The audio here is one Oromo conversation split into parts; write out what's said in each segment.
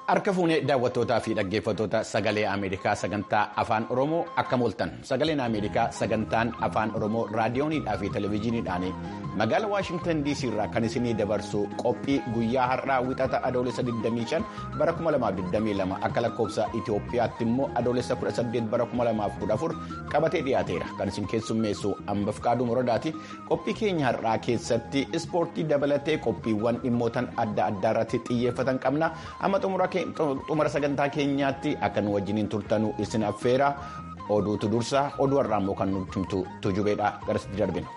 Harka fuunee daawwattootaa fi dhaggeeffattoota sagalee Ameerikaa sagantaa afaan Oromoo akkam ooltan. Sagaleen Ameerikaa sagantaan afaan Oromoo raadiyooniidhaa fi televezyiiniidhaan magaalaa Waashingtan DC irraa kan isinii dabarsu qophii guyyaa har'aa wixata adoolessa 25 bara 2022 akka lakkoofsa Itoophiyaatti immoo adoolessa 18 bara 2014 qabatee dhiyaateera. Kan isin keessummeessu Ambaf Qaaduu Moradaati. Qophii keenya har'aa keessatti ispoortii dabalatee qophiiwwan dhimmootan adda addaa irratti xiyyeeffatan qabna. Amma xumura sagantaa keenyaatti akka nu wajjiniin turtanuu isin affeera. Oduutu dursa oduu har'aa immoo kan nuti himtu tujubeedha. Garasitti darbina.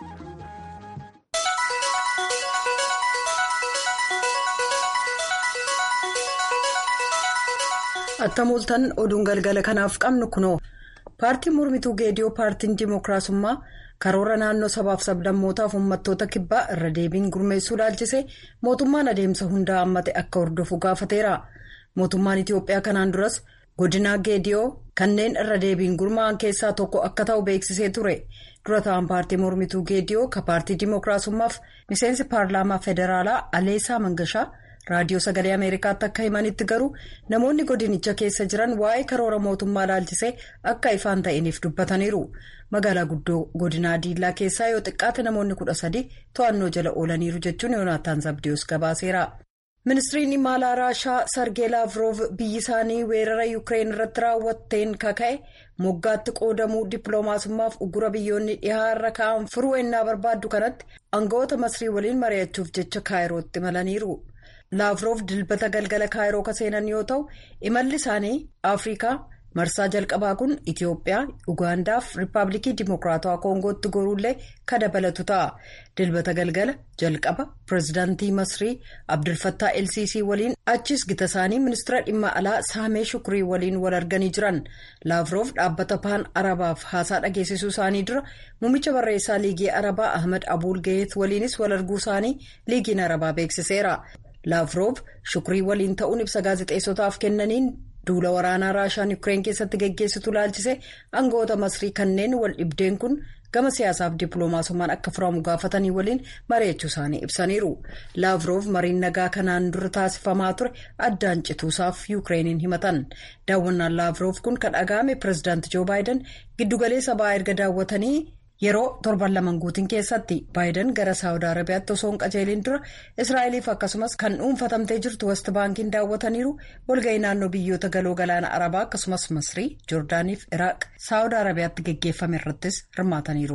Akkam ooltan oduun galgala kanaaf qabnu kunoo paartiin mormituu geediyoo paartiin dimookiraasummaa karoora naannoo sabaaf sabdammootaaf uummattoota kibbaa irra deebiin gurmeessuu ilaalchise mootummaan adeemsa hundaa hammate akka hordofu gaafateera. Mootummaan Itiyoophiyaa kanaan duras godina geediyoo kanneen irra deebiin gurmaa'an keessaa tokko akka ta'u beeksisee ture. Dura ta'an paartii mormituu geediyoo ka paartii dimookiraasummaaf miseensi paarlaamaa federaalaa Aleesaa Mangashaa raadiyoo sagalee Ameerikaatti akka himanitti garuu namoonni godinicha keessa jiran waa'ee karoora mootummaa ilaalchisee akka ifaan ta'iniif dubbataniiru. Magaalaa guddoo godinaa Diillaa keessaa yoo xiqqaate namoonni 13 to'annoo jala oolaniiru jechuun Yoonaataan Zabdiyoos gabaaseera. Ministiriin imaalaa Raashaa Sargee Laavrov biyyi isaanii weerara Yuukireen irratti raawwatteen kaka'e moggaatti qoodamuu dippiloomaasummaaf ugura biyyoonni dhihaa irra kaa'an furuu ennaa barbaaddu kanatti aangawoota Masrii waliin mari'achuuf jecha Kaayirootti imalaniiru. Laavrov dilbata galgala Kaayiroo ka seenan yoo ta'u imalli isaanii Afrikaa marsaa jalqabaa kun Itiyoophiyaa, Ugaandaa fi Riippaabilikii Dimookiraatawaa Koongootti goruullee ka dabalatu ta'a. Dilbata galgala jalqaba pireezidaantii Masrii Abdulfattaa LCC waliin achis gita isaanii ministeera dhimma alaa Saamee Shukrii waliin wal arganii jiran. Laavrov dhaabbata Paan Arabaaf haasaa dhageessisuu isaanii dura muummicha barreessaa Liigii Arabaa Ahmed Abuul Gaheet waliinis wal arguu isaanii Liigiin Arabaa beeksiseera. Laavrov Shukrii waliin ta'uun ibsa gaazexeessotaaf kennaniin duula waraanaa Raashaan Yuukireen keessatti geggeessitu ilaalchise aangawoota Masrii kanneen wal dhibdeen kun gama siyaasaaf dippiloomaasummaan akka furamu gaafatanii waliin mari'achuu isaanii ibsaniiru. Laavrov mariin nagaa kanaan dura taasifamaa ture addaan cituusaaf Yuukireeniin himatan. Daawwannaan Laavrov kun kan dhaga'ame pireezidaanti Joo Baayiden giddugaleessa ba'aa erga daawwatanii yeroo torban lamaan guutiin keessatti Baayiden gara Saawud Arabiyaatti osoo hin qajeelin dura Israa'eliif akkasumas kan dhuunfatamtee jirtu West Baankiin daawwataniiru. Walga'ii naannoo biyyoota galoo galaana Arabaa akkasumas Masrii, Joordaaniif Iraaq Saawud Arabiyaatti geggeeffame irrattis hirmaataniiru.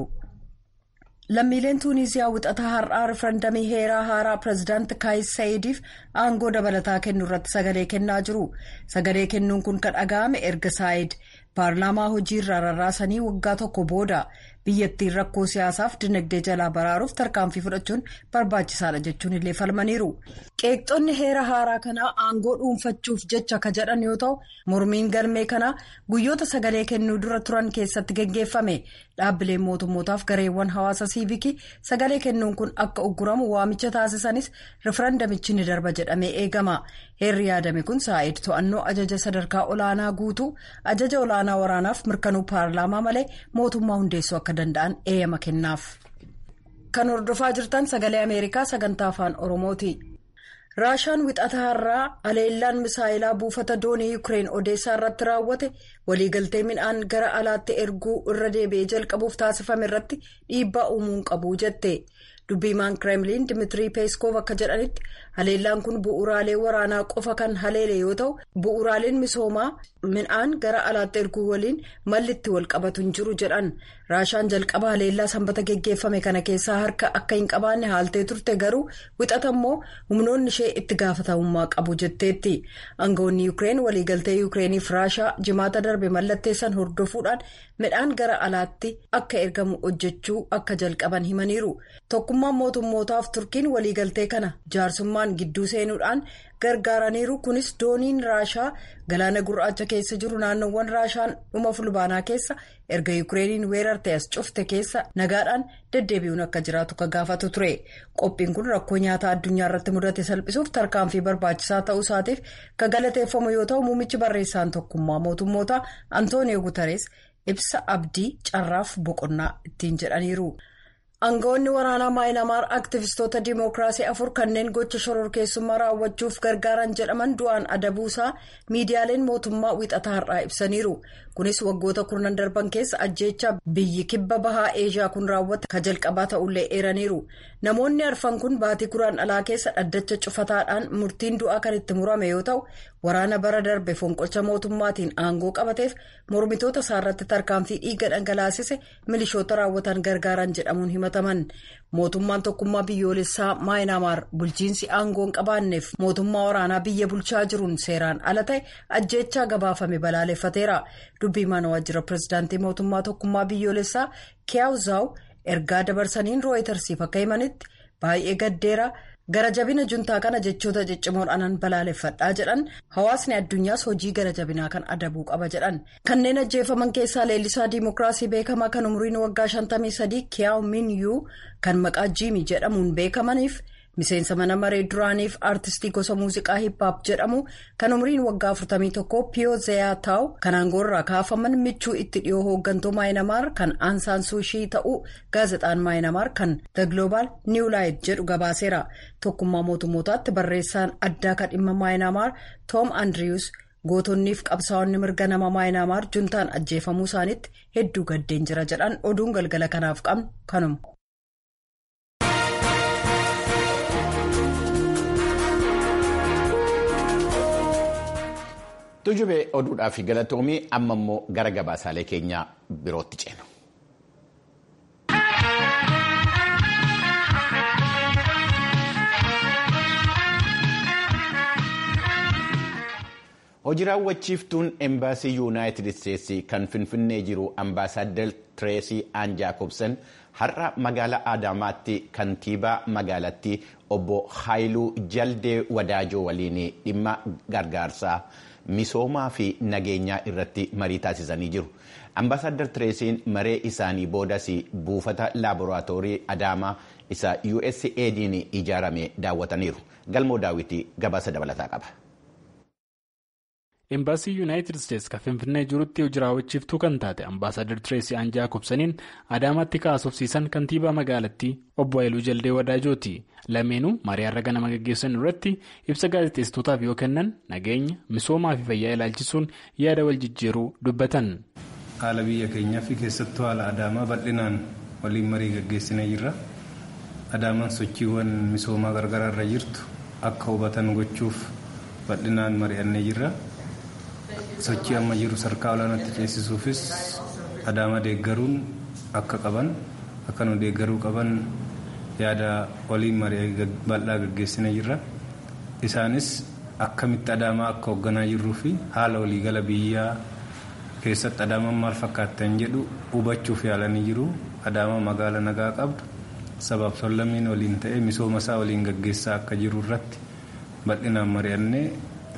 Lammiileen Tuuniziyaa wixataa har'aa rifarandamii heeraa haaraa pireezidaanti Kaayis Sa'iidiif aangoo dabalataa kennu irratti sagalee kennaa jiru. Sagalee kennuun kun kan dhaga'ame erga Sa'iid paarlaamaa hojii irraa rarraasanii waggaa tokko booda biyyattiin rakkoo siyaasaaf dinagdee jalaa baraaruuf tarkaanfii fudhachuun barbaachisaadha jechuun illee falmaniiru. Qeeqxonni heera haaraa kanaa aangoo dhuunfachuuf jecha ka jedhan yoo ta'u mormiin galmee kanaa guyyoota sagalee kennuu dura turan keessatti geggeeffame. Dhaabbileen mootummootaaf gareewwan hawaasa siivikii sagalee kennuun kun akka ugguramu waamicha taasisanis rifarandamichi ni darba jedhamee eegama. Heerri yaadame kun Saa'id to'annoo ajaja sadarkaa olaanaa guutuu ajaja olaanaa waraanaaf mirkanuu paarlaamaa malee mootummaa hundeessuu akka danda'an eeyyama kennaaf. Kan hordofaa jirtan sagalee Ameerikaa sagantaa afaan Oromooti. Raashaan wixataa har'aa aleellaan misaayilaa buufata doonii Yuukireen Odeessaa irratti raawwate waliigaltee midhaan gara alaatti erguu irra deebi'ee jalqabuuf taasifame irratti dhiibbaa uumuun qabu jette. Dubbiimaan Kireemliin Dimiitirii Peeskoof akka jedhanitti haleellaan kun bu'uuraalee waraanaa qofa kan haleele yoo ta'u bu'uuraaleen misoomaa midhaan gara alaatti erguu waliin mallitti wal qabatu hin jiru jedhan. Raashaan jalqaba haleellaa sanbata geggeeffame kana keessaa harka akka hin qabaanne haaltee turte garuu wixata immoo humnoonni ishee itti gaafatamummaa qabu jetteetti. Aangawoonni Yuukireen waliigaltee Yuukireeniif Raashaa jimaata darbe mallatteessan hordofuudhaan midhaan gara alaatti akka ergamu hojjechuu akka jalqaban himaniiru. Tokkummaan mootummootaaf Turkiin waliigaltee kana jaarsummaan gidduu seenuudhaan gargaaraniiru. Kunis dooniin Raashaa galaana gurraacha keessa jiru naannoowwan Raashaan dhuma fulbaanaa keessa erga Yuukireeniin weerarte as cufte keessa nagaadhaan deddeebi'uun akka jiraatu ka gaafatu ture. Qophiin kun rakkoo nyaataa addunyaa irratti mudate salphisuuf tarkaanfii barbaachisaa ta'uu isaatiif ka galateeffamu yoo ta'u muummichi barreessaan tokkummaa mootummootaa Antooniyo Guutarees ibsa abdii carraaf boqonnaa ittiin jedhaniiru. Aangawoonni waraanaa Maayinaamaar aktivistoota Dimookiraasii 4 kanneen gocha shororkeessummaa raawwachuuf gargaaran jedhaman du'aan adabuusaa miidiyaaleen mootummaa wixataa har'aa ibsaniiru. Kunis waggoota 10 darban keessa ajjeechaa biyyi kibba bahaa Eeshiyaa kun raawwate ka jalqabaa ta'ullee eeraniiru. Namoonni arfan kun baatii guraandhalaa keessa dhaddacha cufataadhaan murtiin du'aa kan itti murame yoo ta'u, waraana bara darbe fonqolcha mootummaatiin aangoo qabateef mormitoota isaarratti tarkaanfii dhiiga dhangalaasise milishoota raawwatan gargaaran jedhamuun himataman. Mootummaan tokkummaa biyyoolessaa Maayinaamaar bulchiinsi aangoon qabaanneef mootummaa waraanaa biyya bulchaa jiruun seeraan ala ta'e ajjeechaa gabaafame balaaleffateera. Dubbii mana waajjira pirezidaantii mootummaa tokkummaa biyyoolessaa Kiyaawuzaaw ergaa dabarsaniin rooyitersiif akka himanitti baay'ee gaddeera. Gara jabina juntaa kana jechoota ciccimoodhaan balaaleffadhaa jedhan hawaasni addunyaas hojii gara jabinaa kan adabuu qaba jedhan. Kanneen ajjeefaman keessaa leellisaa Dimookiraasii beekamaa kan umriin waggaa 53 Kiyaaw Min Yuu kan maqaa Jiimii jedhamuun beekamaniif miseensa mana maree duraaniif aartistii gosa muuziqaa hippaap jedhamu kan umriin waggaa 41 Piyoo Zeyaa Taaw kan aangoorraa kaafaman michuu itti dhiyoo hooggantuu Maayinaamaar kan Aansaan Suushii ta'uu gaazexaan Maayinaamaar kan The Global New Light jedhu gabaaseera. Tokkummaa mootummootaatti barreessaan addaa kan dhimma Maayinaamaar Tom Andrews gootonniif qabsaa'onni mirga nama Maayinaamaar juntaan ajjeefamuu isaaniitti hedduu gaddeen jira jedhan oduun galgala kanaaf qabnu kanuma. Tujubee oduudhaaf galatoomii amma immoo gara gabaasaalee keenyaa birootti ceenu. Hojii raawwachiiftuun embaasii yuunaayitid isteetsii kan finfinnee jiru ambaasaadder Tireesii Aan Jaakobsen har'a magaalaa Adaamaatti kantiibaa magaalattii obbo Haayiluu Jaldee Wadaajoo waliin dhimma gargaarsaa misoomaa fi nageenyaa irratti marii taasisanii jiru. Ambaasaadder Tireesiin maree isaanii boodas buufata laaboraatoorii Adaamaa isa USAID'n ijaarame daawwataniiru. Galmoo daawwitii gabaasa dabalataa qaba. Embaasii Yuunaayitid Isteets kan Finfinnee jirutti hojii raawwachiiftuu kan taate ambaasaadder Tireesii Aan Jaakobsaniin Adaamaatti kaasofsiisan kantiibaa magaalattii obbo Haayiluu Jaldee Wadaajooti. Lameenuu marii har'a ganama gaggeessan irratti ibsa gaazexeessitootaaf yoo kennan nageenya, misoomaa fi fayyaa ilaalchisuun yaada wal jijjiiruu dubbatan. Haala biyya keenyaa fi keessattuu haala Adaamaa bal'inaan waliin marii gaggeessinee jirra. Adaamaan sochiiwwan misoomaa gargaraa irra jirtu akka hubatan gochuuf bal'inaan mari'annee jirra. Sochii amma jiru sadarkaa olaanaatti ceesisuufis Adaamaa deeggaruun akka qaban akka nu deeggaruu qaban yaada waliin marii bal'aa gaggeessinee jirra. Isaanis akkamitti Adaamaa akka hoogganaa jirruu fi haala waliigala biyyaa keessatti Adaamaan maal fakkaatan jedhu hubachuuf yaalanii jiru. Adaamaa magaala nagaa qabdu sabaaf sablammiin waliin ta'ee misooma isaa waliin gaggeessaa akka jiru irratti bal'inaan mari'annee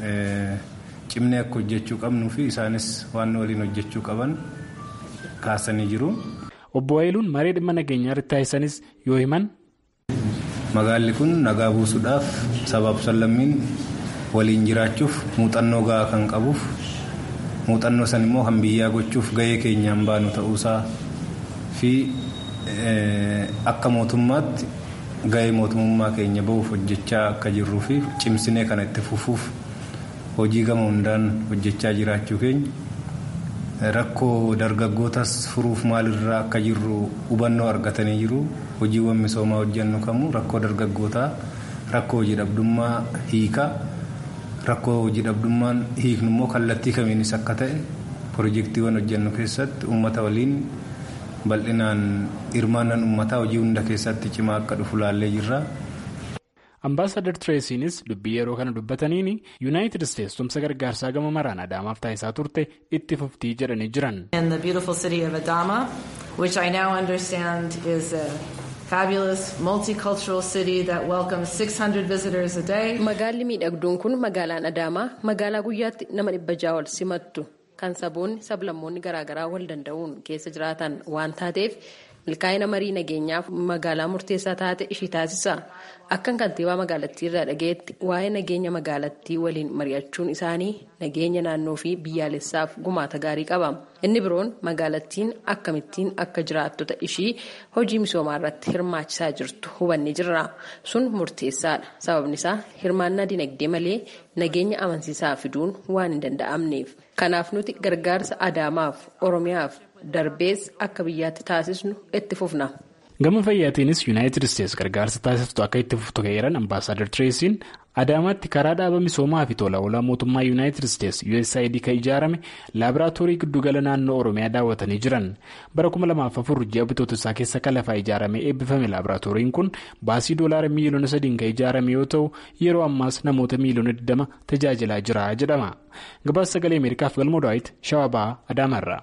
cimnee akka hojjechuu qabnuu fi isaanis waan waliin hojjechuu qaban kaasanii jiru. Obbo Haayiluun marii dhimma nageenyaa irratti taasisanis yoo himan. Magaalli kun nagaa buusuudhaaf sabaaf sablammiin waliin jiraachuuf muuxannoo gahaa kan qabuuf muuxannoo san immoo kan biyyaa gochuuf gahee keenyaan baanu ta'uusaa fi akka mootummaatti gahee mootummaa keenya bahuuf hojjechaa akka jirruu fi cimsinee kana itti fufuuf hojii gama hundaan hojjechaa jiraachuu keenya rakkoo dargaggootas furuuf maalirraa akka jirru hubannoo argatanii jiru. Hojiiwwan misoomaa hojjennu kamuu rakkoo dargaggootaa, rakkoo hojii dhabdummaa hiika, rakkoo hojii dhabdummaan hiiknu immoo kallattii kamiinis akka ta'e pirojektiiwwan hojjennu keessatti uummata waliin bal'inaan hirmaannaan uummataa hojii hunda keessatti cimaa akka dhufu laallee jirra. Ambaasaadder Tireesiinis dubbii yeroo kana dubbataniin Yuunaayitid Isteets tumsa gargaarsaa gama maraan Adaamaaf taasisaa turte itti fuftii jedhanii jiran. In the beautiful city of Adama, which I now understand is a fabulous multicultural city that welcomes 600 visitors a day. Magaalli miidhagduun kun magaalaan Adaamaa magaalaa guyyaatti nama 600 ol simattu kan saboonni sablammoonni garaagaraa wal danda'uun keessa jiraatan waan taateef milkaa'ina marii nageenyaaf magaalaa murteessaa taate ishii taasisa. Akkan kantiibaa magaalattii irraa dhagayetti waa'ee nageenya magaalattii waliin mari'achuun isaanii nageenya naannoo fi biyyaalessaaf gumaata gaarii qaba. Inni biroon magaalattiin akkamittiin akka jiraattota ishii hojii misoomaa irratti hirmaachisaa jirtu hubannee jirra. Sun murteessaadha. Sababni isaa hirmaannaa dinagdee malee nageenya amansiisaa fiduun waan hin danda'amneef. Kanaaf nuti gargaarsa Adaamaaf Oromiyaaf darbees akka biyyaatti taasisnu itti fufna. Gama fayyaatiinis Yuunaayitid Isteets gargaarsa taasiftu akka itti fuftu ka'eeran Ambaasaadar Tireesiin Adaamaatti karaa dhaaba misoomaa fi tola oolaa mootummaa Yuunaayitid Isteets USAID kan ijaarame laaboraatoorii giddugala naannoo Oromiyaa daawwatanii jiran. Bara 2004 ji'a Bitootessaa keessa kan lafaa ijaaramee eebbifame laaboraatooriin kun baasii $3 miliyoona kan ijaarame yoo ta'u yeroo ammaas namoota miliyoona 20 tajaajilaa jira jedhama. Gabaasa sagalee Ameerikaaf Galmoo Daawit Shawabaa Adaamaarraa.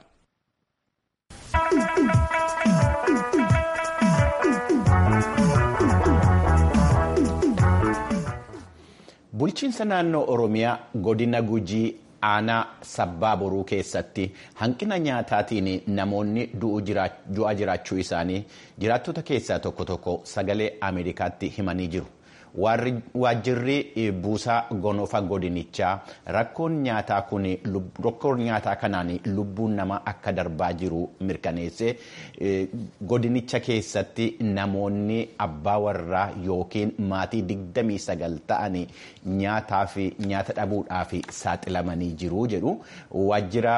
Bulchiinsa naannoo Oromiyaa godina Gujii aanaa Sabbaa Boruu keessatti hanqina nyaataatiin namoonni du'aa jiraachuu isaanii jiraattota keessaa tokko sagalee Ameerikaatti himanii jiru. Waajjirri buusaa gonofa godinichaa rakkoon nyaataa kanaan lubbuun namaa akka darbaa jiru mirkaneesse godinicha keessatti namoonni abbaa warraa yookiin maatii 29 ta'anii nyaata dhabuudhaaf saaxilamanii jiru jedhu waajjira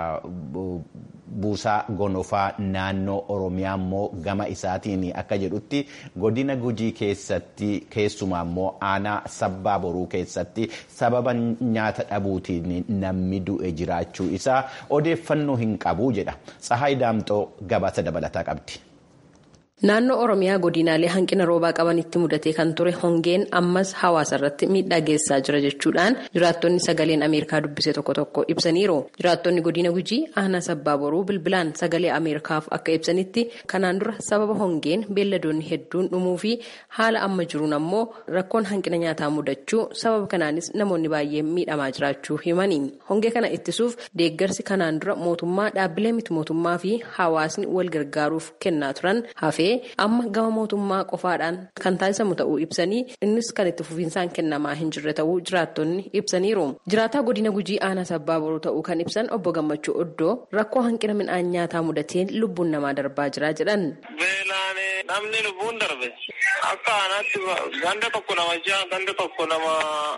buusaa gonofaa naannoo Oromiyaa immoo gama isaatiin akka jedhutti godina Gujii keessatti keessumaa immoo aanaa Sabbaa Boruu keessatti sababa nyaata dhabuutiin namni du'e jiraachuu isaa odeeffannoo hin qabu jedha. Tsahaay Daamxoo gabaasa dabalataa qabdi. Naannoo Oromiyaa godinaalee hanqina roobaa qabanitti mudatee kan ture hongeen ammas hawaasa irratti miidhaa geessaa jira jechuudhaan jiraattonni sagaleen Ameerikaa dubbise tokko ibsaniiru. Jiraattonni godina Gujii aanaa Sabbaa Boruu bilbilaan sagalee Ameerikaaf akka ibsanitti kanaan dura sababa hongeen beelladoonni hedduun dhumuu fi haala amma jiruun ammoo rakkoon hanqina nyaataa mudachuu sababa kanaanis namoonni baay'een miidhamaa jiraachuu himani. Hongee kana ittisuuf deeggarsi kanaan dura mootummaa dhaabbilee miti mootummaa fi hawaasni wal gargaaruuf kennaa turan hafee amma gama mootummaa qofaadhaan kan taasisamu ta'uu ibsanii innis kan itti fufiinsaan kennamaa hin jirre ta'uu jiraattonni ibsaniiru. Jiraataa godina Gujii aanaa Sabbaa Boruu ta'uu kan ibsan obbo Gammachuu Oddoo rakkoo hanqina midhaan nyaataa mudateen lubbuun namaa darbaa jira jedhan. Beelaan namni lubbuun darbe akka aanaatti ganda tokko nama 6 ganda tokko nama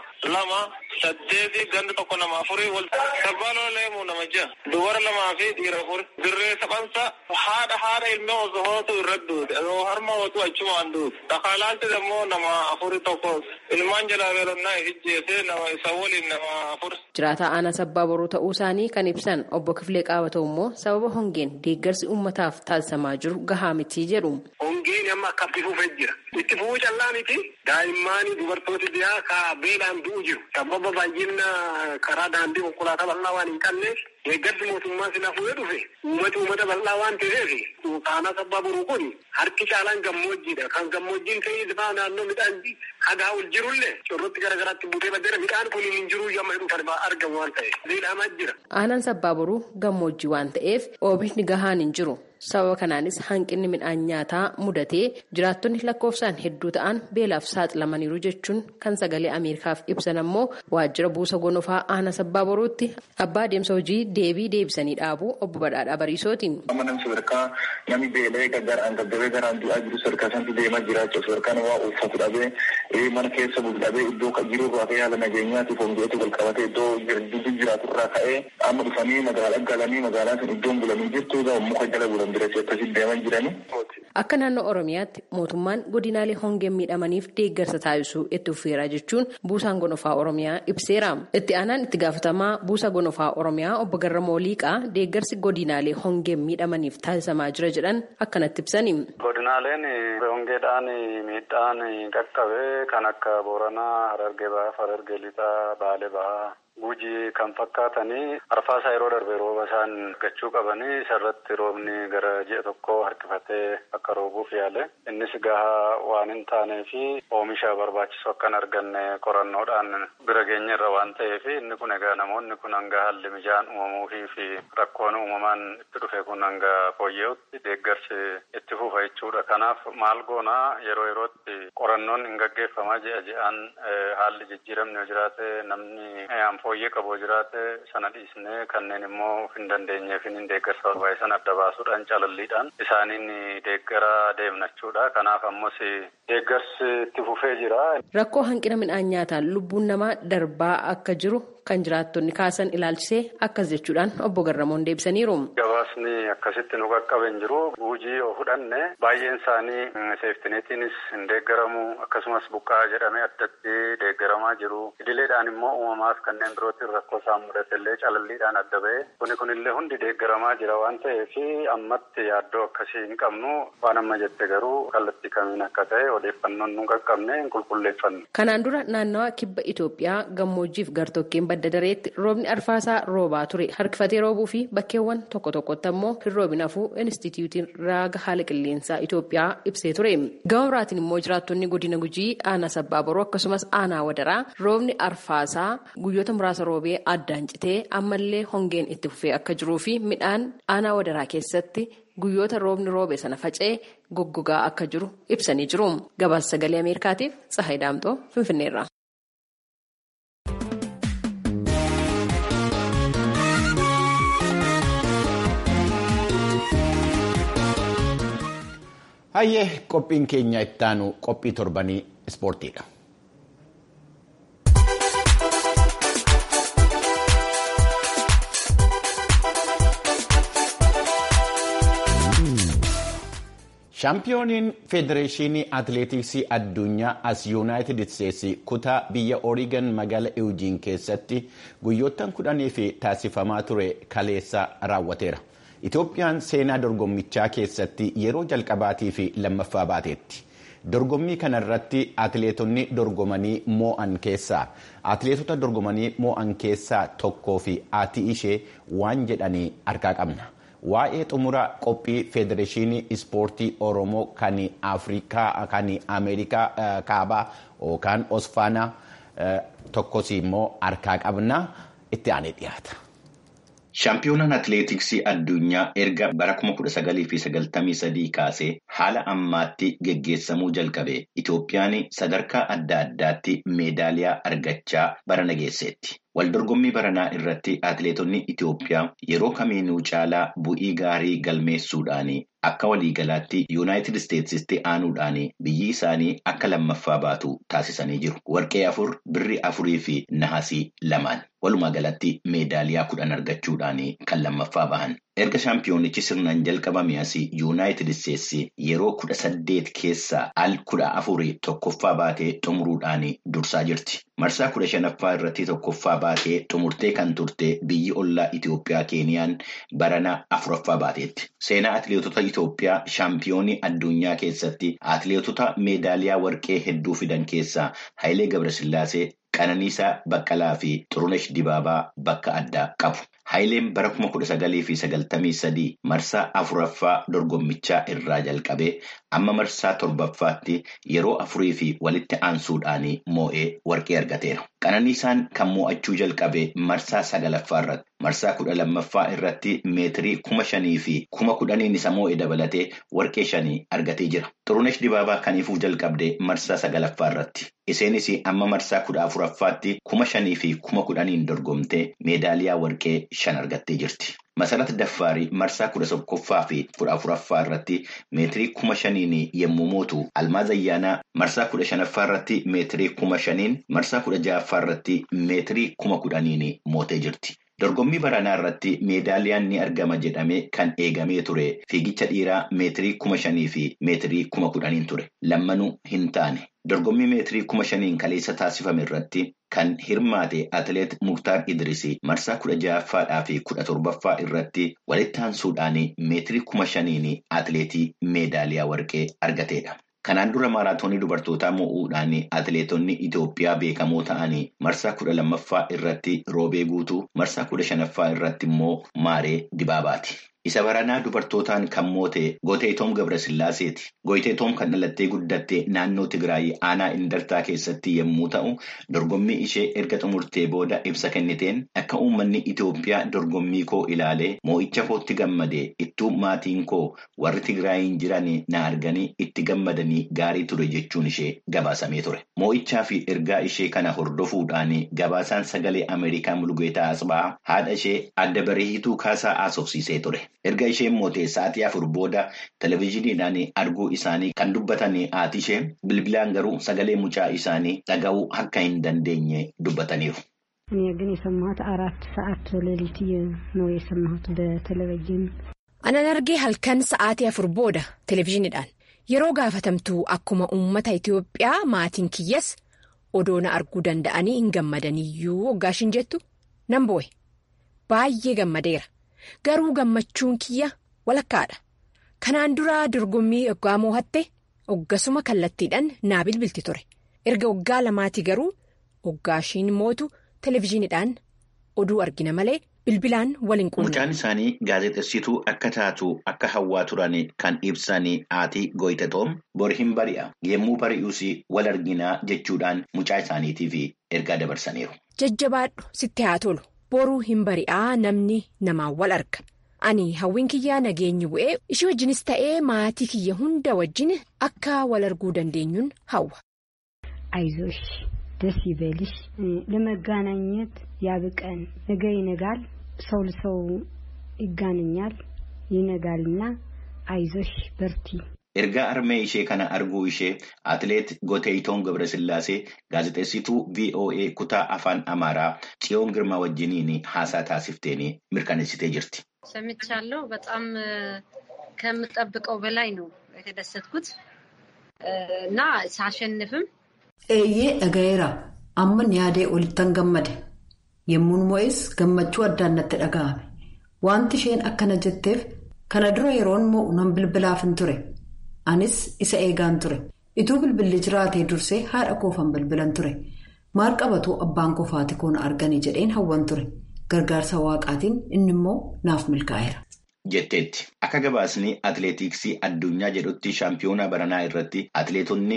2 8 ganda tokko nama 4 wal Sabbaaloo leemu nama 6 dubara 2 fi dhiira 4 dirree taphansa haadha ilmoo osoo irratti harma watu achuma anduut takaalaalti dammoo nama 4 tokko ilmaan jalaa beelonnaa ijjeesee nama isa waliin nama 4. Jiraataa aanaa Sabbaa Boruu ta'uu isaanii kan ibsan obbo Kifilee Qaawatoo immoo sababa hongeen deeggarsi uummataaf taasisamaa jiru gahaa miti jedhu. Hongeen amma akka itti fufee jira. Itti fufuu callaa miti daa'imman dubartooti biraa ka beelaan du'u jiru. Sababa baay'ina karaa daandii konkolaataa bal'aa waan hin qabneef deeggarsi mootummaa sina fuudhee dhufe uummata bal'aa waan ta'eef aanaa Sabbaa Boruu kun harki caalaan gammoojjiidha. Kan gammoojjiin ta'ee lafaa naannoo midhaan hagaa ol jirullee corrotti garaagaraatti buutee badeera midhaan kun hin jiru yamma dhufan argamu waan ta'eef beelamaa jira. Aanaan Sabbaa Boruu gammoojjii waan ta'eef oomishni gahaan hin jiru. Sababa kanaanis hanqinni midhaan nyaataa mudatee jiraattonni lakkoofsaan hedduu ta'an beelaaf saaxilamaniiru jechuun kan sagalee Ameerikaaf ibsan ammoo waajjira buusa gonofaa aanaa Sabbaa Boruutti abbaa adeemsa hojii deebisanii dhaabuu obbo Badhaadhaa Bariisootiin. Namni sadarkaa namni beelee garaan du'aa jiru sadarkaa sanatti deemaa jiraachuu sadarkaan waa uffatu dhabee mana keessa bulu dhabee iddoo kan jiru irraa ka'ee haala nageenyaatiif hongeetu wal qabatee iddoo jiraatu irraa ka'ee amma dhufanii magaalaa galanii magaalaa sun iddoon bulanii jirtu muka jala bulan. Akka naannoo Oromiyaatti mootummaan godinaalee hongeen miidhamaniif deeggarsa taasisuu itti fufeera jechuun buusaan gonofaa Oromiyaa ibseera. Itti aanaan itti gaafatamaa buusa gonofaa Oromiyaa obbo Garramoo Liiqaa deeggarsi godinaalee hongeen miidhamaniif taasisamaa jira jedhan akkanatti ibsani. Godinaaleen hongeedhaan miidhaan qaqqabee kan akka Booranaa, Harargee Bahaa, Harargee Lixaa, Baalee Bahaa, Gujii kan fakkaatanii arfaasaa yeroo darbe rooba isaan argachuu qabanii isarratti roobni gara ji'a tokko harkifatee akka roobuuf yaale. Innis gahaa waan hin taanee fi oomisha barbaachisu akka hin arganne qorannoodhaan bira geenye irra waan ta'eef inni kun egaa namoonni kun hanga haalli mijaan uumamuufii fi rakkoon uumamaan itti dhufe kun hanga fooyya'utti deeggarsi itti fufa jechuudha. Kanaaf maal goonaa yeroo yerootti qorannoon hin gaggeeffamaa ji'aan haalli jijjiiramni yoo jiraate namni fooyyee qabu jiraate sana dhiisnee kanneen immoo hin dandeenyeef hin deeggarsa barbaachisan adda baasuudhaan calalliidhaan isaaniin deeggara deemnachuudha. Kanaaf ammas deeggarsi itti fufee jira. Rakkoo hanqina midhaan nyaataan lubbuun namaa darbaa akka jiru kan jiraattonni kaasan ilaalchisee akkas jechuudhaan obbo Garramoon deebisaniiru. Gabaasni akkasitti nu qaqqabeen jiru Gujii yoo fudhanne baay'een isaanii seeftineetiinis hin deeggaramu akkasumas buqqaa jedhamee addatti deeggaramaa jiru. Idileedhaan immoo uumamaaf kanneen birootiin rakkoo isaan mudatellee calalliidhaan adda ba'e kunillee hundi deeggaramaa jira waan ta'eef ammatti yaaddoo akkasii hin qabnu waan amma jette garuu kallattii kamiin akka ta'e odeeffannoon nu qaqqabne hin qulqulleeffannu. Kanaan dura naannawa kibba Itoophiyaa gammoojjiif gartokkeen badda dareetti roobni arfaasaa roobaa ture harkifatee roobuu fi bakkeewwan tokko tokkotti ammoo hin roobin hafuu Inistituutiin raaga haala qilleensaa Itoophiyaa ibsee ture. Gama biraatiin immoo jiraattonni godina Gujii aanaa Sabbaa Boroo akkasumas aanaa Wadaraa roobni arfaasaa guyyoota muraasa roobee addaan citee ammallee hongeen itti fufee akka jiruu fi midhaan aanaa Wadaraa keessatti guyyoota roobni roobe sana faca'ee goggogaa akka jiru ibsanii jiru. Gabaasa sagalee Ameerikaatiif Tsahaay Daamxoo Finfinneerra. Hayyee qophiin keenya ittaanu qophii torbanii ispoortiidha. Shaampiyooniin Federeeshinii Atileetiksii Addunyaa as Yuunaayitid Isteetsi kutaa biyya Oreegon magaalaa Eugene keessatti guyyoottan 10 taasifamaa ture kaleessa raawwateera. Itoophiyaan seenaa dorgommichaa keessatti yeroo jalqabaatii fi lammaffaa baateetti. Dorgommii kanarratti atileetonni dorgomanii moo'an keessaa tokkoo fi haati ishee waan jedhanii harkaa qabna. Waa'ee xumura qophii Federeeshinii Ispoortii Oromoo kan Ameerikaa kaabaa yookaan Osfaanaa tokkos immoo harkaa qabna itti aanee dhiyaata. Shaampiyoonaan atileetiksii addunyaa erga bara 1993 kaasee haala ammaatti geggeessamuu jalqabe Itoophiyaan sadarkaa adda addaatti meedaaliyaa argachaa barana geesseetti. Waldorgommii baranaa irratti atileetonni Itoophiyaa yeroo kamiinuu caalaa bu'ii gaarii galmeessuudhaan akka waliigalaatti Yuunaayitid Isteetsitti aanuudhaan biyyi isaanii akka lammaffaa baatu taasisanii jiru. Warqee 4, birrii 4 fi nahasii 2. Walumaa galatti meedaaliyaa 10 argachuudhaan kan lammaffaa bahan. Erga shaampiyoonichi sirnaan jalqabame asii Yuunaayitid Isteetsi yeroo 18 keessaa al 14 tokkoffaa baatee xumuruudhaan dursaa jirti. Marsaa 15ffaa irratti tokkoffaa baatee xumurtee kan turte biyyi ollaa Itoophiyaa Keeniyaan barana 4ffaa baateetti. Seenaa atileetota Itoophiyaa shaampiyoonii addunyaa keessatti atileetota meedaaliyaa warqee hedduu fidan keessaa Hayilee Gabrasillaasee, Qananiisaa Baqqalaa fi Xurunesh Dibaabaa bakka addaa qabu. Hayileen bara 1993 marsaa 4ffaa dorgommichaa irraa jalqabee amma marsaa 7ffaatti yeroo 4 fi walitti aansuudhaan moo'ee warqee argateera. Qananiisaan kan moo'achuu jalqabe marsaa 9ffaa irratti. Marsaa 12ffaa irratti meetirii 5,000 fi 10,000 isa moo'ee dabalatee warqee 5 argatee jira. Xurunesh Dibaabaa kan ifuu jalqabde marsaa 9ffaa irratti. Isheenis amma marsaa 14ffaatti 5,000 fi 10,000 dorgomtee meedaaliyaa warqee 5 argattee jirti. Masarat Daffaarii marsaa 11ffaa fi 14ffaa irratti meetirii 5,000 yommuu mootu, Almaaz Ayyaanaa marsaa 15ffaa irratti meetirii 5,000, marsaa 16ffaa irratti meetirii 10,000 mootee jirti. Dorgommii baranaa irratti meedaaliyaan ni argama jedhamee kan eegamee ture fiigicha dhiiraa meetirii 5,000 fi meetirii 10,000 ture. Lammanuu hin taane. Dorgommii meetirii 5,000 kaleessa taasifame irratti kan hirmaate atileet Muktaar Idrisii marsaa 16ffaa fi 17ffaa irratti walitti aansuudhaan meetirii 5,000 atileetii meedaaliyaa warqee argateedha. Kanaan dura maaraatoonii dubartootaa mo'uudhaan atileetonni Itoophiyaa beekamoo ta'anii marsaa 12ffaa irratti Roobee Guutuu, marsaa 15ffaa irratti immoo Maaree Dibaabaati. Isa baranaa dubartootaan kan moote Gooteyitoom Gabrasillaaseeti. Gooteyitoom kan dhalattee guddatte naannoo Tigraay aanaa Indartaa keessatti yommuu ta'u, dorgommii ishee erga xumurtee booda ibsa kenniteen akka uummanni Itoophiyaa dorgommii koo ilaalee moo'icha kootti gammadee ittuu maatiin koo warri Tigraayin jiran na arganii itti gammadanii gaarii ture jechuun ishee gabaasamee ture. Moo'ichaa fi ergaa ishee kana hordofuudhaan gabaasaan sagalee Ameerikaa Mulgeetaa Asbaa haadha ishee Adda Barihituu Kaasaa haasofsiisee ture. Erga isheen mootee sa'aatii 4 booda televezyiiniidhaan arguu isaanii kan dubbatan haati ishee bilbilaan garuu sagalee mucaa isaanii dhaga'uu akka hin dandeenye dubbataniiru. እኔ ግን የሰማሁት 4 ሰዓት ሌሊት ነው የሰማሁት በቴሌቪዥን Anan argee halkan sa'aatii 4 booda televezyiiniidhaan yeroo gaafatamtu akkuma uummata Itoophiyaa maatiin kiyyas odoona arguu danda'anii hin gammadaniyyuu hoggaashin jettu nan boo'e baay'ee gammadeera. Garuu gammachuun kiyya walakkaadha. Kanaan dura dorgommii hoggaa moo'atte hoggasuma kallattiidhaan naa bilbilti ture. Erga hoggaa lamaatii garuu hoggaashiin mootu televezyiiniidhaan oduu argina malee bilbilaan waliin quunna. Mucaan isaanii gaazexessituu akka taatu akka hawwaa turan kan ibsan haati Gooteyitoom bori hin bari'a. Yemmuu bari'us wal arginaa jechuudhaan mucaa isaaniitiif ergaa dabarsaniiru. Jajjabaadhu sitti haa tolu. Boruu hin bari'aa namni namaan wal arga. Ani hawwiin kiyyaa nageenyi bu'ee ishee wajjinis ta'ee maatii kiyya hunda wajjin akka wal arguu dandeenyuun hawwa. አይዞሽ ደስ ይበልሽ ለመገናኘት ያብቀን ነገ ይነጋል ሰው ለሰው ይጋነኛል ይነጋልና አይዞሽ በርቲ. Ergaa armee ishee kana arguu ishee atileet Gooteyitoom Gabrasillaasee gaazexeessituu VOA kutaa afaan Amaaraa Tsiyoon Girmaa wajjiniin haasaa taasifteen mirkaneessitee jirti. ሰምቻለሁ በጣም ከምጠብቀው በላይ ነው የተደሰትኩት እና ሳሸንፍም Eeyyee dhagayeera amman yaadee olittan gammade yemmuun moo'es gammachuu addaan natti dhaga'ame wanti isheen akkana jetteef kana dura yeroon moo'u nan bilbilaafin ture. Anis isa eegaan ture. Ituu bilbilli jiraatee dursee haadha koofan bilbilan ture. Maal qabatuu abbaan kofaati koon arganii jedheen hawwan ture. Gargaarsa waaqaatiin inni immoo naaf milkaa'eera. Jetteetti. Akka gabaasni atileetiksii addunyaa jedhutti shaampiyoonaa baranaa irratti atileetonni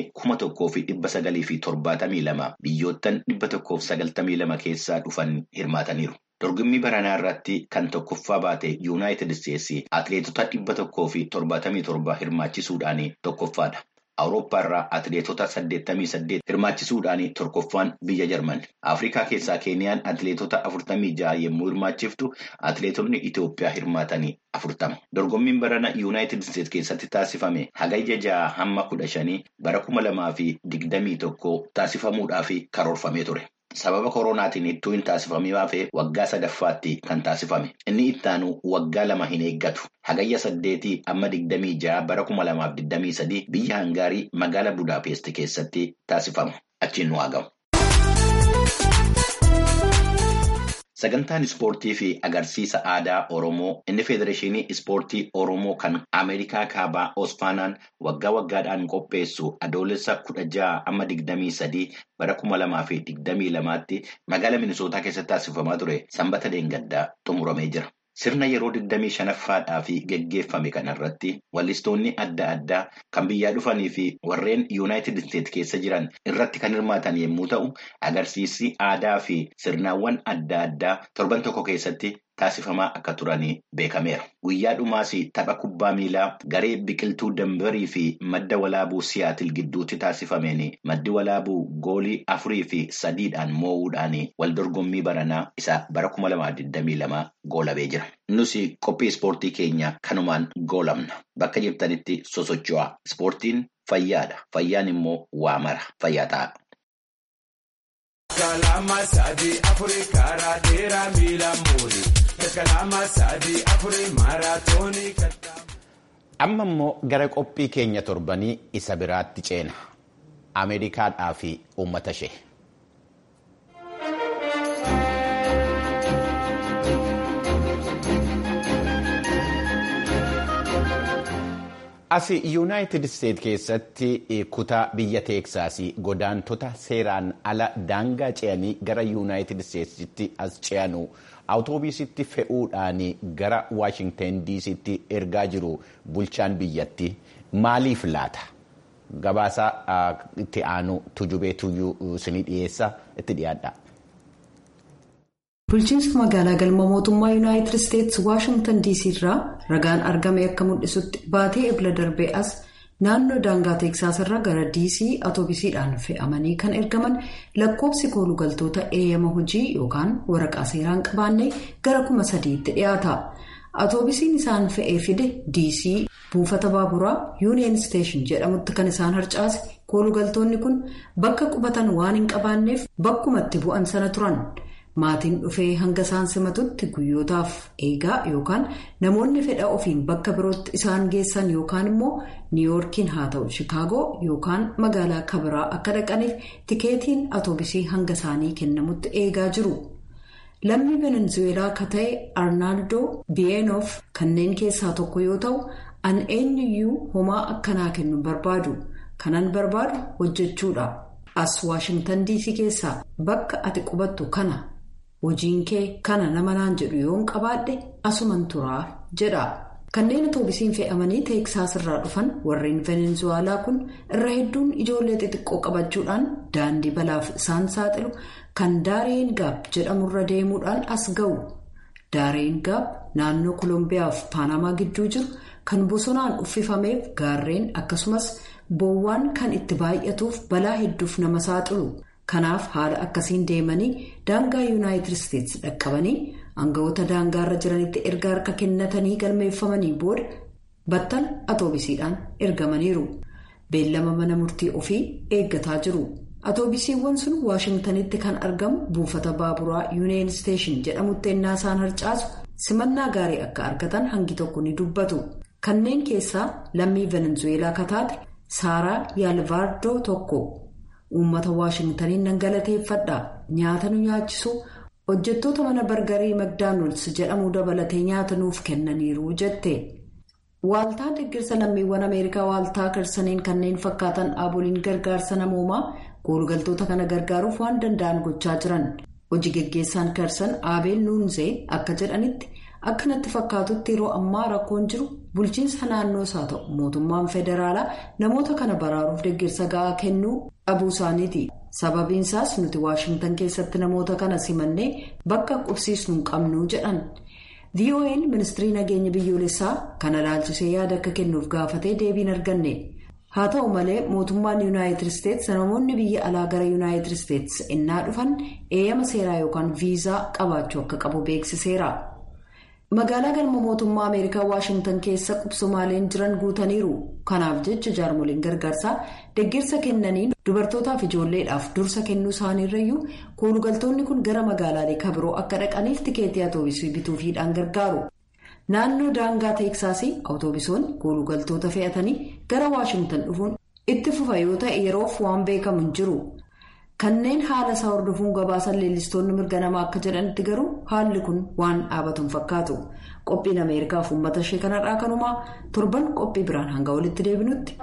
1972 biyyoottan 192 keessaa dhufan hirmaataniiru. Dorgommii baranaa irratti kan tokkoffaa baate Yuunaayitid Isteetsi atileetota 177 hirmaachisuudhaan tokkoffaadha. Awurooppaa irraa atileetota 88 hirmaachisuudhaan tokkoffaan biyya Jarman. Afrikaa keessaa Keeniyaan atileetota 46 yommuu hirmaachiftu atileetonni Itoophiyaa hirmaatanii 40. Dorgommiin barana Yuunaayitid Isteetsi keessatti taasifame hagayya 6 hamma 15 bara 2021 taasifamuudhaaf karoorfamee ture. Sababa koronaatiin ittuu hin taasifamee hafe waggaa 3ffaatti kan taasifame. Inni ittaanu waggaa 2 hin eeggatu. Hagayya 8 amma 26 bara 2023 biyya Hangaarii magaalaa Budaapest keessatti taasifamu. Achiin nu argamu. Sagantaan ispoortii fi agarsiisa aadaa Oromoo inni Federeeshinii Ispoortii Oromoo kan Ameerikaa Kaabaa Osfaanaan waggaa waggaadhaan qopheessu adoolessa 16 amma 23 bara 2022tti magaalaa Minisootaa keessatti taasifamaa ture sanbata deengaddaa xumuramee jira. Sirna yeroo 25ffaadhaaf geggeeffame kanarratti wallistoonni adda addaa kan biyyaa dhufanii fi warreen Yuunaayitid Isteetsi keessa jiran irratti kan hirmaatan yommuu ta'u, agarsiisni aadaa fi sirnaawwan adda addaa torban tokko keessatti taasifamaa akka turanii beekameera. Guyyaa dhumaas tapha kubbaa miilaa garee biqiltuu Dambarii fi madda walaabuu Siyaatil gidduutti taasifameen maddi walaabuu goolii 4-3 moo'uudhaan wal dorgommii baranaa isa bara 2022 goolabee jira. Nus qophii ispoortii keenya kanumaan goolamna. Bakka jirtanitti sosocho'aa. Ispoortiin fayyaadha. Fayyaan immoo waa mara. Fayyaa ta'a. Kalama sadi Afrika radera milamuri. Kalama sadi Afrika maratoni. Amma immoo gara qophii keenya torbanii isa biraatti ceena. Ameerikaadhaa fi uummata ishee. As Yuunaayitid Isteet keessatti kutaa biyya Teeksaasii godaantota seeraan ala daangaa ce'anii gara Yuunaayitid Isteetsitti as ce'anu awutoobisitti fe'uudhaan gara Waashingtan DC'tti ergaa jiru bulchaan biyyatti maaliif laata? Gabaasa itti aanu tujubee tuyyuu isinii dhiyeessa itti dhiyaadha. Bulchiinsa magaalaa galma mootummaa Yuunaayitid Isteets Waashingtan DC irraa ragaan argame akka mul'isutti baatee ebla darbee as naannoo daangaa Teeksaas irraa gara DC atoobisiidhaan fe'amanii kan ergaman lakkoofsi koolugaltoota eeyyama hojii yookaan waraqaa seeraan qabaanne gara 3,000tti dhiyaata. Atoobisiin isaan fe'ee fide DC buufata baaburaa Union Station jedhamutti kan isaan harcaase koolugaltoonni kun bakka qubatan waan hin qabaanneef bakkumatti bu'an sana turan. Maatiin dhufee hanga isaan simatutti guyyootaaf eegaa yookaan namoonni fedha ofiin bakka birootti isaan geessan yookaan immoo niiwuyoorkiin haa ta'u shikaagoo yookaan magaalaa kabiraa akka dhaqaniif tikeetiin atoobisii hanga isaanii kennamutti eegaa jiru. Lammii Venezuelaa akka ta'e Arnaldo Bienoof kanneen keessaa tokko yoo ta'u an eenyuyyuu homaa akkanaa kennu barbaadu kanan barbaadu hojjechuudha. As Waashingtan DC keessaa bakka ati qubattu kana. Hojiin kee kana nama naan jedhu yoon qabaadhe asuman turaa jedha. Kanneen atoobisiin fe'amanii Teeksaas irraa dhufan warreen Venezuelaa kun irra hedduun ijoollee xixiqqoo qabachuudhaan daandii balaaf isaan saaxilu kan Daareen Gaab jedhamurra deemuudhaan as ga'u. Daareen Gaab naannoo Kolombiyaa fi Paanamaa gidduu jiru kan bosonaan uffifameef gaarreen akkasumas boowwaan kan itti baay'atuuf balaa hedduuf nama saaxilu. Kanaaf haala akkasiin deemanii daangaa Yuunaayitid Isteets dhaqqabanii aangawoota daangaarra jiranitti erga harka kennatanii galmeeffamanii booda battal atoobisiidhaan ergamaniiru. Beellama mana murtii ofii eeggataa jiru. Atoobisiiwwan sun Waashingtanitti kan argamu buufata baaburaa Union Station jedhamutti ennaa isaan harcaasu simannaa gaarii akka argatan hangi tokko ni dubbatu. Kanneen keessaa lammii Venezuelaa akka taate Saaraa Yaalvaardoo tokko. Uummata Waashingtaniin nan galateeffadha nyaata nu nyaachisu hojjettoota mana bargarii Makdaanolds jedhamu dabalatee nyaata nuuf kennaniiru jette. Waaltaa deeggarsa lammiiwwan Ameerikaa waaltaa karsaniin kanneen fakkaatan dhaaboliin gargaarsa namoomaa koolugaltoota kana gargaaruuf waan danda'an gochaa jiran. Hojii geggeessaan karsan Abeel Nuunzee akka jedhanitti akkanatti fakkaatutti yeroo ammaa rakkoon jiru bulchiinsa naannoos haa ta'u mootummaan federaalaa namoota kana baraaruuf deeggarsa ga'aa kennuu dhabuu isaaniiti. Sababiinsaas nuti Waashingtan keessatti namoota kana simannee bakka qubsiisnu hin qabnu jedhan. VOA'n ministirii nageenya biyyoolessaa kana ilaalchisee yaada akka kennuuf gaafatee deebiin arganne. Haa ta'u malee mootummaan Yuunaayitid Isteets namoonni biyya alaa gara Yuunaayitid Isteets ennaa dhufan eeyyama seeraa yookaan viizaa qabaachuu akka qabu beeksiseera. Magaalaa galma mootummaa Ameerikaa Waashingtan keessa qubsumaaleen jiran guutaniiru. Kanaaf jecha jaarmoliin gargaarsaa deeggarsa kennaniin dubartootaaf ijoolleedhaaf dursa kennuu isaaniirrayyuu koolugaltoonni kun gara magaalaalee kabiroo akka dhaqaniif tikeetii atoobisii bituufiidhaan gargaaru. Naannoo daangaa Teeksaasii awutoobisoonni koolugaltoota fe'atanii gara Waashingtan dhufuun itti fufa yoo ta'e yeroof waan beekamu hin jiru. Kanneen haala isaa hordofuun gabaasan leellistoonni mirga namaa akka jedhanitti garuu haalli kun waan dhaabatuun fakkaatu. Qophiin Ameerikaaf uummata ishee kanarraa kanumaa torban qophii biraan hanga walitti deebinutti.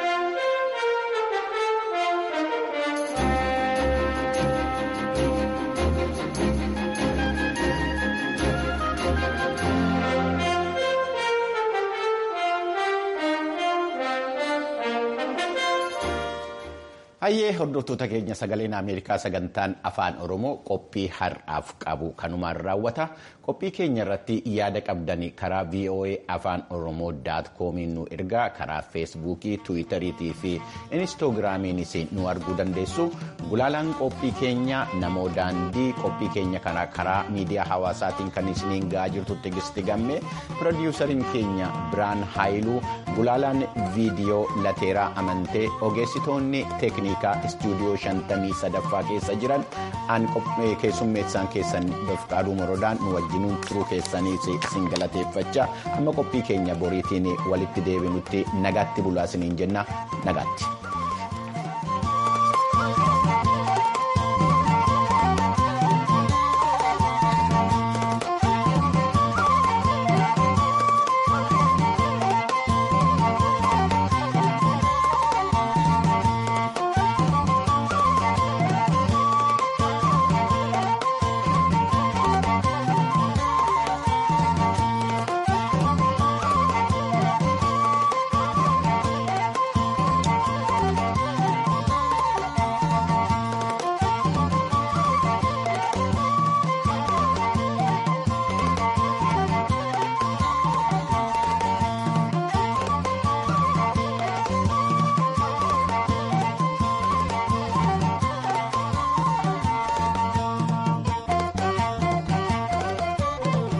Hayyee hordoftoota keenya sagaleen Ameerikaa sagantaan afaan Oromoo qophii har'aaf qabu kanumaan raawwata. Qophii keenya irratti yaada qabdanii karaa VOA afaan Oromoo.com nu ergaa karaa feesbuukii, tiwiitariitii fi inistoogiraamiinis nu arguu dandeessu. Gulaalaan qophii keenya namoo daandii qophii keenya kana karaa miidiyaa hawaasaatiin kan isiniin ga'aa jirtu Tigisti Gammee, pirodiiyusariin keenya Biraan Haayiluu, gulaalaan viidiyoo Lateeraa Amantee, ogeessitoonni teeknikaa istuudiyoo 53ffaa keessa jiran an keessummeessaan keessan Dofqaaduu Morodaan nu wajjinuun turuu keessanii isin galateeffachaa amma qophii keenya boriitiin walitti deebinutti nagaatti bulaa isiniin jenna nagaatti.